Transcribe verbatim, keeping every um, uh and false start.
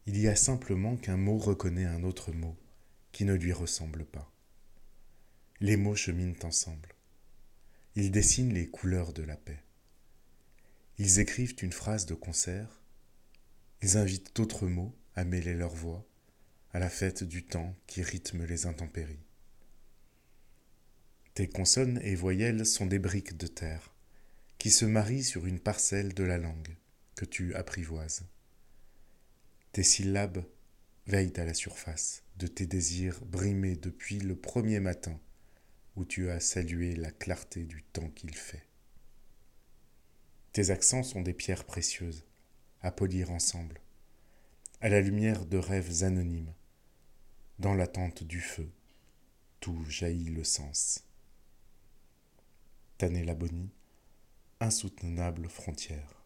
Il y a simplement qu'un mot reconnaît un autre mot qui ne lui ressemble pas. Les mots cheminent ensemble. Ils dessinent les couleurs de la paix. Ils écrivent une phrase de concert. Ils invitent d'autres mots à mêler leur voix à la fête du temps qui rythme les intempéries. Tes consonnes et voyelles sont des briques de terre qui se marient sur une parcelle de la langue que tu apprivoises. Tes syllabes veillent à la surface de tes désirs brimés depuis le premier matin où tu as salué la clarté du temps qu'il fait. Tes accents sont des pierres précieuses à polir ensemble, à la lumière de rêves anonymes. Dans l'attente du feu, tout jaillit le sens. Tanné Laboni, insoutenable frontière.